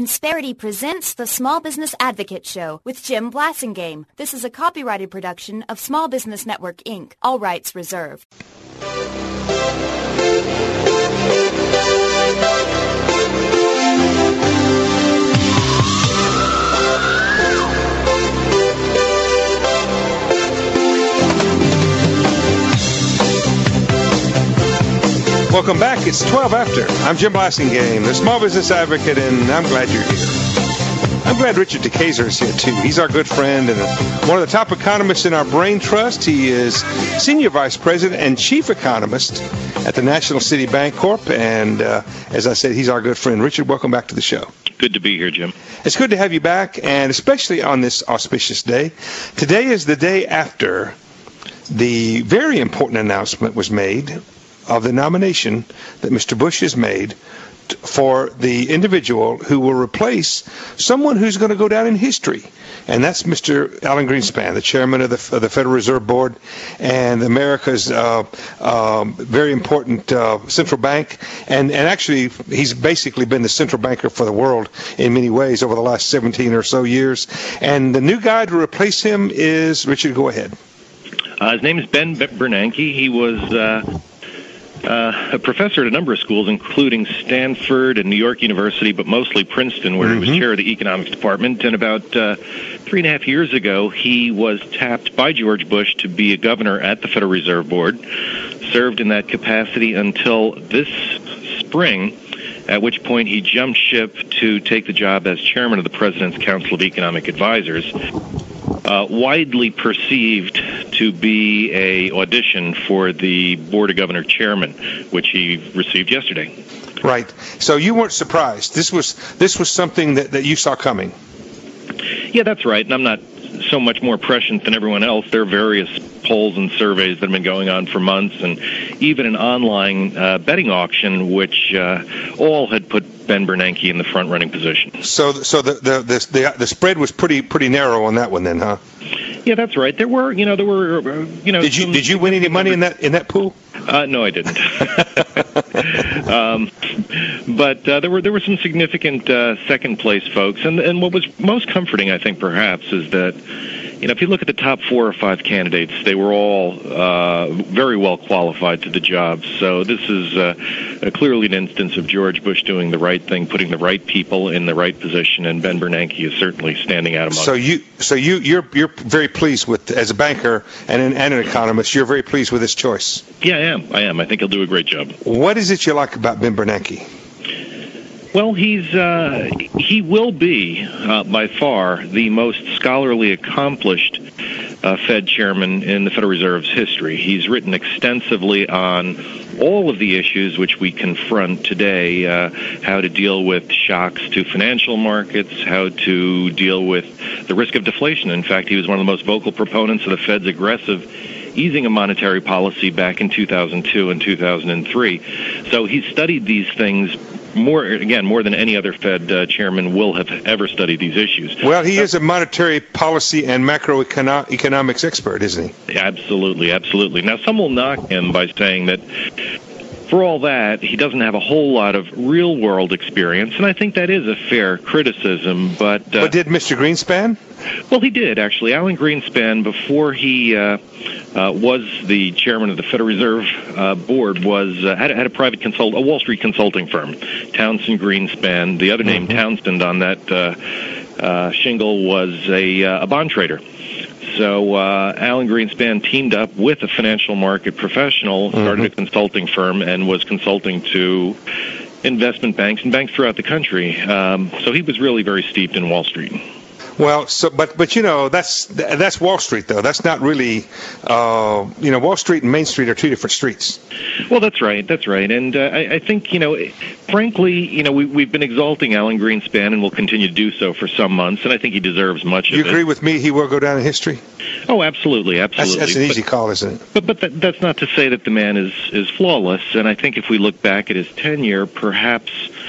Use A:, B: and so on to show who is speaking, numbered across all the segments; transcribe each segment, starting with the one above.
A: Insperity presents the Small Business Advocate Show with Jim Blasingame. This is a copyrighted production of Small Business Network, Inc. All rights reserved.
B: Welcome back. It's 12 after. I'm Jim Blasingame, the Small Business Advocate, and I'm glad you're here. I'm glad Richard DeKayser is here, too. He's our good friend and one of the top economists in our Brain Trust. He is Senior Vice President and Chief Economist at the National City Bank Corp. And as I said, he's our good friend. Richard, welcome back to the show.
C: Good to be here, Jim.
B: It's good to have you back, and especially on this auspicious day. Today is the day after the very important announcement was made of the nomination that Mr. Bush has made for the individual who will replace someone who's going to go down in history. And that's Mr. Alan Greenspan, the chairman of the Federal Reserve Board and America's very important central bank. And actually, he's basically been the central banker for the world in many ways over the last 17 or so years. And the new guy to replace him is, Richard, go ahead.
C: His name is Ben Bernanke. He was a professor at a number of schools, including Stanford and New York University, but mostly Princeton, where he was chair of the economics department. And about 3.5 years ago, he was tapped by George Bush to be a governor at the Federal Reserve Board, served in that capacity until this spring, at which point he jumped ship to take the job as chairman of the President's Council of Economic Advisors. Widely perceived to be a audition for the Board of Governor chairman, which he received yesterday.
B: Right. So you weren't surprised. This was something that you saw coming.
C: Yeah, that's right. And I'm not so much more prescient than everyone else. There are various polls and surveys that have been going on for months, and even an online betting auction, which all had put Ben Bernanke in the front-running position. So the spread was pretty narrow on that one, then, huh? Yeah, that's right. There were. Did
B: you win any money in that pool?
C: No, I didn't. But there were some significant second-place folks, and what was most comforting, I think, perhaps, is that if you look at the top 4 or 5 candidates, they were all very well qualified to the job. So this is clearly an instance of George Bush doing the right thing, putting the right people in the right position, and Ben Bernanke is certainly standing out among them.
B: So you're very pleased with, as a banker and an economist, you're very pleased with this choice.
C: Yeah, I am. I think he'll do a great job.
B: What is it you like about Ben Bernanke?
C: Well, he will be, by far, the most scholarly accomplished Fed chairman in the Federal Reserve's history. He's written extensively on all of the issues which we confront today, how to deal with shocks to financial markets, how to deal with the risk of deflation. In fact, he was one of the most vocal proponents of the Fed's aggressive easing of monetary policy back in 2002 and 2003. So he's studied these things more than any other Fed chairman will have ever studied these issues.
B: Well, he is a monetary policy and macroeconomics expert, isn't he?
C: Absolutely, absolutely. Now, some will knock him by saying that for all that, he doesn't have a whole lot of real-world experience, and I think that is a fair criticism. But
B: did Mr. Greenspan?
C: Well, he did, actually. Alan Greenspan, before he was the chairman of the Federal Reserve Board, had a private a Wall Street consulting firm, Townsend Greenspan. The other name, Townsend, on that shingle was a bond trader. So Alan Greenspan teamed up with a financial market professional, started a consulting firm, and was consulting to investment banks and banks throughout the country. So he was really very steeped in Wall Street.
B: Well, but that's Wall Street, though. That's not really, Wall Street and Main Street are two different streets.
C: Well, that's right. And I think, frankly, we've been exalting Alan Greenspan and will continue to do so for some months, and I think he deserves much of it.
B: You agree with me? He will go down in history?
C: Oh, absolutely.
B: That's an easy call, isn't it?
C: But that's not to say that the man is flawless, and I think if we look back at his tenure, perhaps,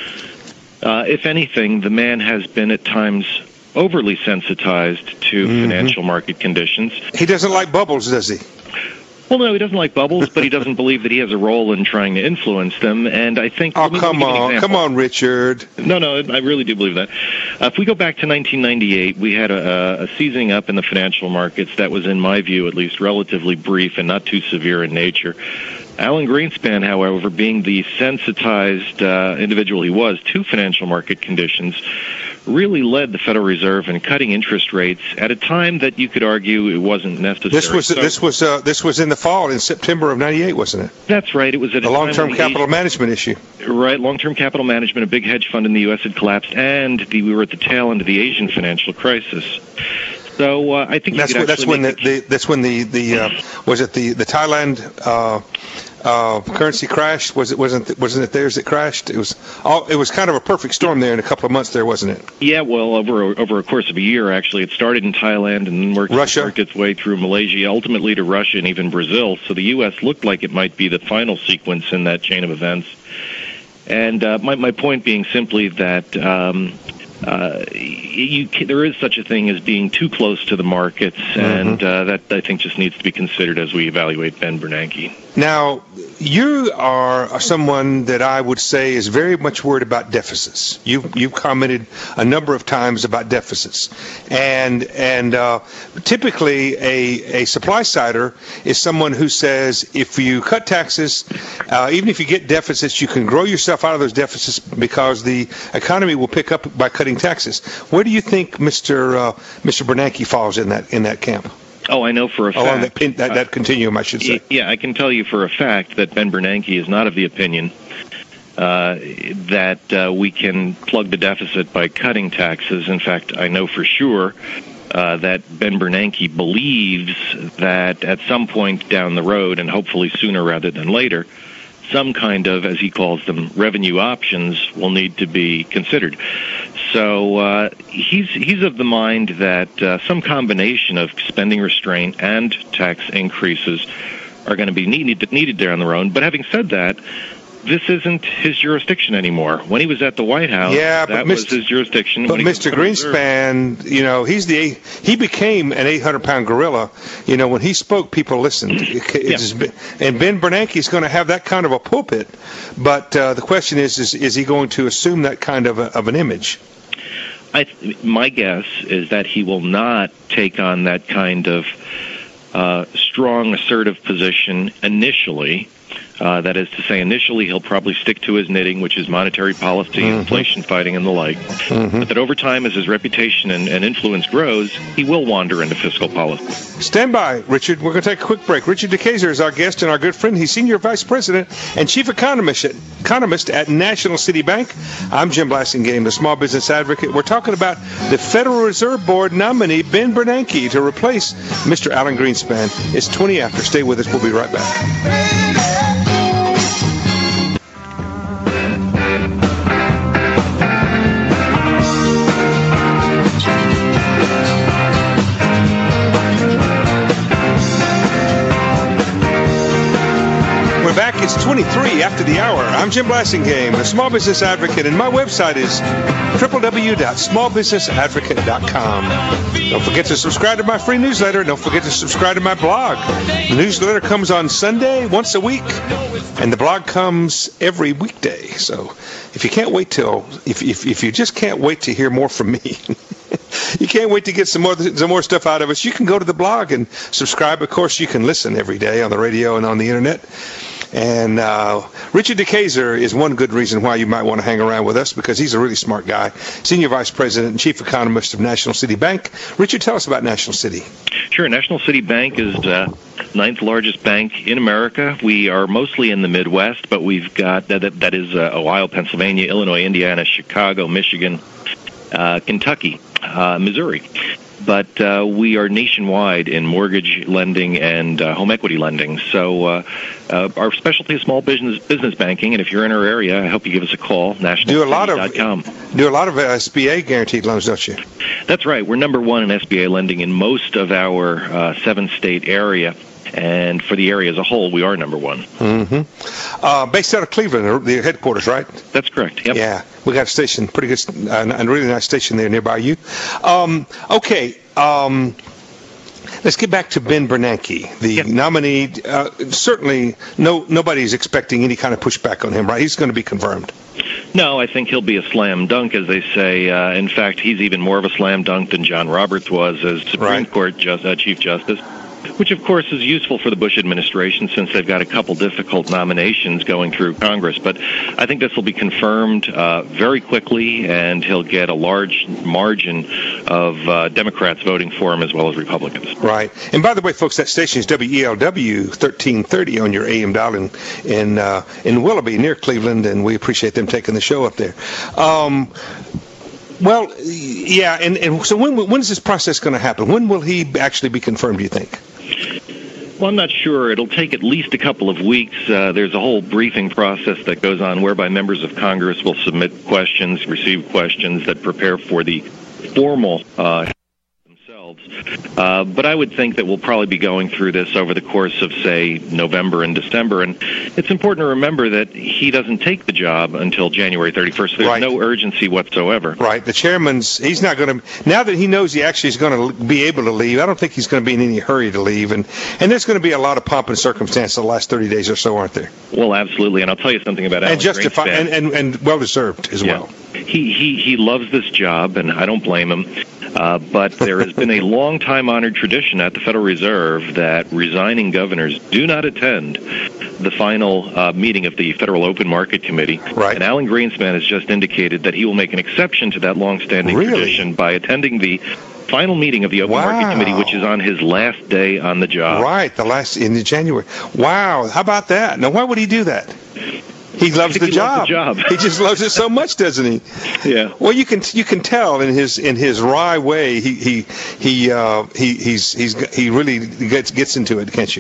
C: if anything, the man has been at times overly sensitized to financial market conditions.
B: He doesn't like bubbles, does he?
C: Well, no, he doesn't like bubbles, but he doesn't believe that he has a role in trying to influence them. And I think...
B: Oh, come on, Richard.
C: No, I really do believe that. If we go back to 1998, we had a seizing up in the financial markets that was, in my view, at least relatively brief and not too severe in nature. Alan Greenspan, however, being the sensitized individual he was to financial market conditions, really led the Federal Reserve in cutting interest rates at a time that you could argue it wasn't necessary.
B: This was in the fall, in September of '98, wasn't it?
C: That's right. It was at a
B: long-term capital management issue.
C: Right, long-term capital management. A big hedge fund in the U.S. had collapsed, and we were at the tail end of the Asian financial crisis. So I think
B: that's when the Thailand currency crashed. Wasn't it theirs that crashed? It was kind of a perfect storm there in a couple of months there, wasn't it?
C: Yeah, well, over a course of a year, actually. It started in Thailand and then worked its way through Malaysia, ultimately to Russia and even Brazil. So the U.S. looked like it might be the final sequence in that chain of events. And my point being simply that there is such a thing as being too close to the markets, and that, I think, just needs to be considered as we evaluate Ben Bernanke.
B: Now, you are someone that I would say is very much worried about deficits. You've commented a number of times about deficits, and typically a supply-sider is someone who says if you cut taxes, even if you get deficits, you can grow yourself out of those deficits because the economy will pick up by cutting taxes. Where do you think Mr. Bernanke falls in that camp?
C: Oh, I know for a fact.
B: Along that continuum, I should say.
C: Yeah, I can tell you for a fact that Ben Bernanke is not of the opinion that we can plug the deficit by cutting taxes. In fact, I know for sure that Ben Bernanke believes that at some point down the road, and hopefully sooner rather than later, some kind of, as he calls them, revenue options will need to be considered. So he's of the mind that some combination of spending restraint and tax increases are going to be needed down the road. But having said that, this isn't his jurisdiction anymore. When he was at the White House, that was his jurisdiction.
B: But Mr. Greenspan, he became an 800-pound gorilla. When he spoke, people listened. And Ben Bernanke is going to have that kind of a pulpit. But the question is he going to assume that kind of an image?
C: My guess is that he will not take on that kind of strong, assertive position initially. That is to say, initially he'll probably stick to his knitting, which is monetary policy, inflation fighting, and the like. But that over time, as his reputation and influence grows, he will wander into fiscal policy.
B: Stand by, Richard. We're going to take a quick break. Richard DeKayser is our guest and our good friend. He's Senior Vice President and Chief Economist at National City Bank. I'm Jim Blasingame, the Small Business Advocate. We're talking about the Federal Reserve Board nominee, Ben Bernanke, to replace Mr. Alan Greenspan. It's 20 after. Stay with us. We'll be right back. It's 23 after the hour. I'm Jim Blasingame, the Small Business Advocate, and my website is www.smallbusinessadvocate.com. Don't forget to subscribe to my free newsletter. Don't forget to subscribe to my blog. The newsletter comes on Sunday, once a week, and the blog comes every weekday. So if you can't wait if you just can't wait to hear more from me, you can't wait to get some more stuff out of us, you can go to the blog and subscribe. Of course, you can listen every day on the radio and on the internet. And Richard DeKayser is one good reason why you might want to hang around with us, because he's a really smart guy, Senior Vice President and Chief Economist of National City Bank. Richard, tell us about National City.
C: Sure. National City Bank is the ninth largest bank in America. We are mostly in the Midwest, but we've got, that is Ohio, Pennsylvania, Illinois, Indiana, Chicago, Michigan, Kentucky, Missouri. But we are nationwide in mortgage lending and home equity lending. So our specialty is small business banking, and if you're in our area, I hope you give us a call, nationalcity.com.
B: Do a lot of SBA guaranteed loans, don't you?
C: That's right. We're number one in SBA lending in most of our 7-state area. And for the area as a whole, we are number one.
B: Based out of Cleveland, the headquarters, right?
C: That's correct. Yep. Yeah,
B: we got a station, pretty good, and a really nice station there nearby you. Okay. Let's get back to Ben Bernanke, the nominee. Certainly, nobody's expecting any kind of pushback on him, right? He's going to be confirmed.
C: No, I think he'll be a slam dunk, as they say. In fact, he's even more of a slam dunk than John Roberts was as Supreme Court Chief Justice, which, of course, is useful for the Bush administration since they've got a couple difficult nominations going through Congress. But I think this will be confirmed very quickly, and he'll get a large margin of Democrats voting for him as well as Republicans.
B: Right. And by the way, folks, that station is WELW 1330 on your AM dial in Willoughby, near Cleveland, and we appreciate them taking the show up there. Well, yeah, and so when is this process going to happen? When will he actually be confirmed, do you think?
C: Well, I'm not sure. It'll take at least a couple of weeks. There's a whole briefing process that goes on whereby members of Congress will submit questions, receive questions that prepare for the formal themselves. But I would think that we'll probably be going through this over the course of, say, November and December. And it's important to remember that he doesn't take the job until January 31st. There's no urgency whatsoever.
B: Right. The chairman's, he's not going to, now that he knows he actually is going to be able to leave, I don't think he's going to be in any hurry to leave. And there's going to be a lot of pomp and circumstance the last 30 days or so, aren't there?
C: Well, absolutely. And I'll tell you something about Alan Greenspan.
B: And well-deserved as well.
C: He loves this job, and I don't blame him. But there has been a long-time-honored tradition at the Federal Reserve that resigning governors do not attend the final meeting of the Federal Open Market Committee.
B: Right.
C: And Alan Greenspan has just indicated that he will make an exception to that long-standing tradition by attending the final meeting of the Open Market Committee, which is on his last day on the job.
B: Right, in January. Wow, how about that? Now, why would he do that? He loves the job. He just loves it so much, doesn't he?
C: Yeah.
B: Well, you can tell in his wry way he really gets into it, can't you?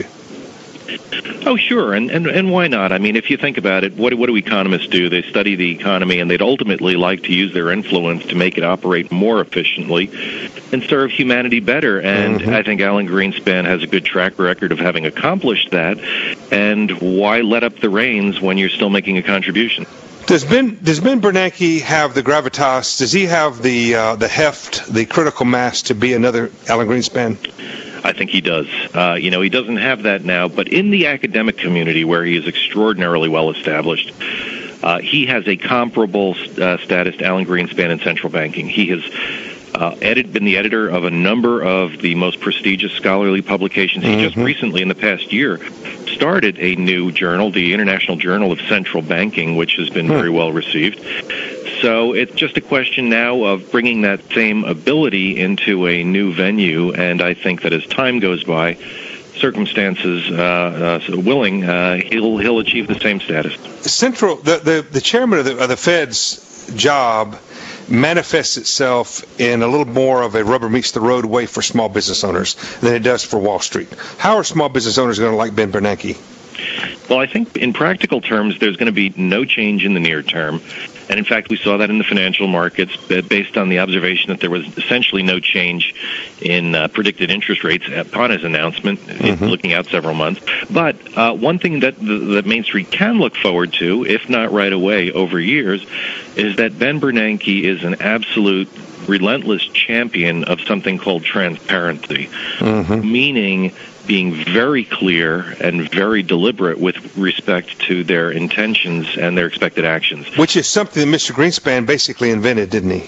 C: Oh, sure, and why not? I mean, if you think about it, what do economists do? They study the economy, and they'd ultimately like to use their influence to make it operate more efficiently and serve humanity better. And I think Alan Greenspan has a good track record of having accomplished that. And why let up the reins when you're still making a contribution?
B: Does Ben Bernanke have the gravitas? Does he have the heft, the critical mass to be another Alan Greenspan?
C: I think he does. He doesn't have that now, but in the academic community where he is extraordinarily well established, he has a comparable status to Alan Greenspan in central banking. He has been the editor of a number of the most prestigious scholarly publications. He just recently, in the past year, started a new journal, the International Journal of Central Banking, which has been very well received. So it's just a question now of bringing that same ability into a new venue, and I think that as time goes by, circumstances willing, he'll achieve the same status.
B: The chairman of the Fed's job manifests itself in a little more of a rubber meets the road way for small business owners than it does for Wall Street. How are small business owners going to like Ben Bernanke?
C: Well, I think in practical terms, there's going to be no change in the near term. And in fact, we saw that in the financial markets based on the observation that there was essentially no change in predicted interest rates upon his announcement, looking out several months. But one thing that Main Street can look forward to, if not right away, over years, is that Ben Bernanke is an absolute relentless champion of something called transparency, meaning being very clear and very deliberate with respect to their intentions and their expected actions.
B: Which is something that Mr. Greenspan basically invented, didn't he?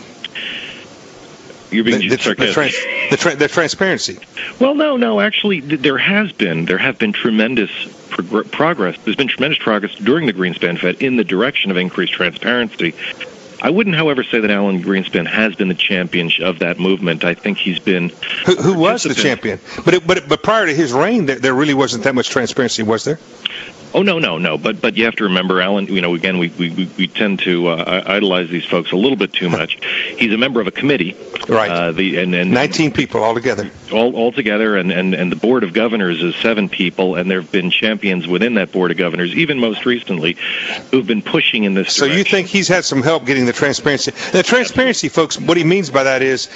C: You're being sarcastic.
B: The transparency.
C: Well, no. Actually, there have been tremendous progress. There's been tremendous progress during the Greenspan Fed in the direction of increased transparency. I wouldn't, however, say that Alan Greenspan has been the champion of that movement. I think he's been...
B: Who was the champion? But prior to his reign, there really wasn't that much transparency, was there?
C: Oh, no. But you have to remember, Alan, again, we tend to idolize these folks a little bit too much. He's a member of a committee.
B: Right. And 19 people altogether. All
C: together, and the Board of Governors is 7 people, and there have been champions within that Board of Governors, even most recently, who've been pushing in this direction.
B: So you think he's had some help getting the transparency? The transparency, folks, what he means by that is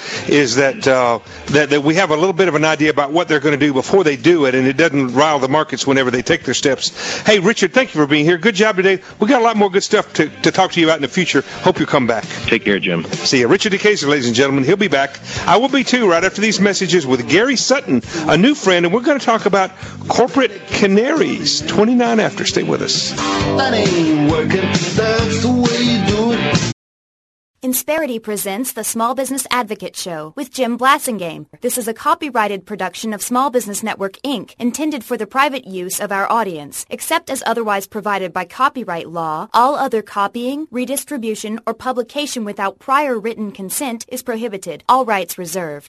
B: that we have a little bit of an idea about what they're going to do before they do it, and it doesn't rile the markets whenever they take their steps. Hey, Richard, thank you for being here. Good job today. We got a lot more good stuff to talk to you about in the future. Hope you'll come back.
C: Take care, Jim.
B: See you. Richard DeKaiser, ladies and gentlemen. He'll be back. I will be too, right after these messages with Gary Sutton, a new friend, and we're going to talk about corporate canaries. 29 after. Stay with us.
D: That ain't working. That's the way you do it.
A: Insperity presents the Small Business Advocate Show with Jim Blasingame. This is a copyrighted production of Small Business Network, Inc., intended for the private use of our audience. Except as otherwise provided by copyright law, all other copying, redistribution, or publication without prior written consent is prohibited. All rights reserved.